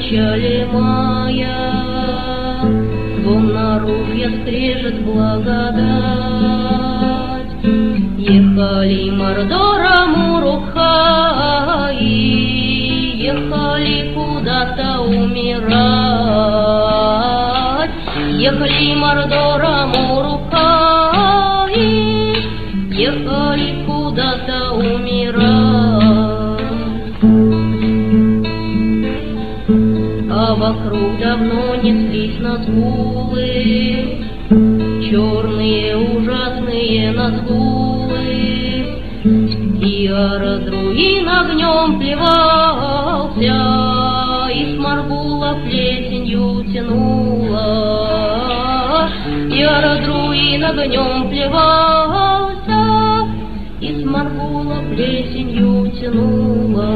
начале мая, звон наружья скрежет благодать. Ехали Мордором Урухаи, ехали куда-то умирать. Ехали Мордором Урухаи, ехали куда-то умирать. А вокруг давно неслись назгулы, черные ужасные назгулы. И Арадруин огнем плевался, и Сморгула плесенью тянула. И Арадруин огнем плевался, и Сморгула плесенью тянула.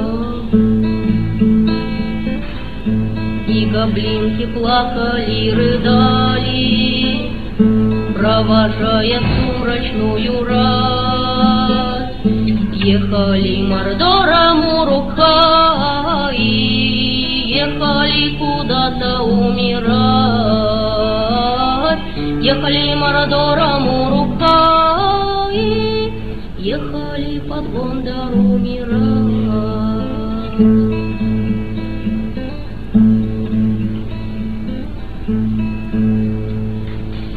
И гоблинки плакали, рыдали, провожая сумрачную рать. Ехали Мордором Урухаи, ехали куда-то умирать. Ехали Мордором Урухаи, ехали под Гондар умирать.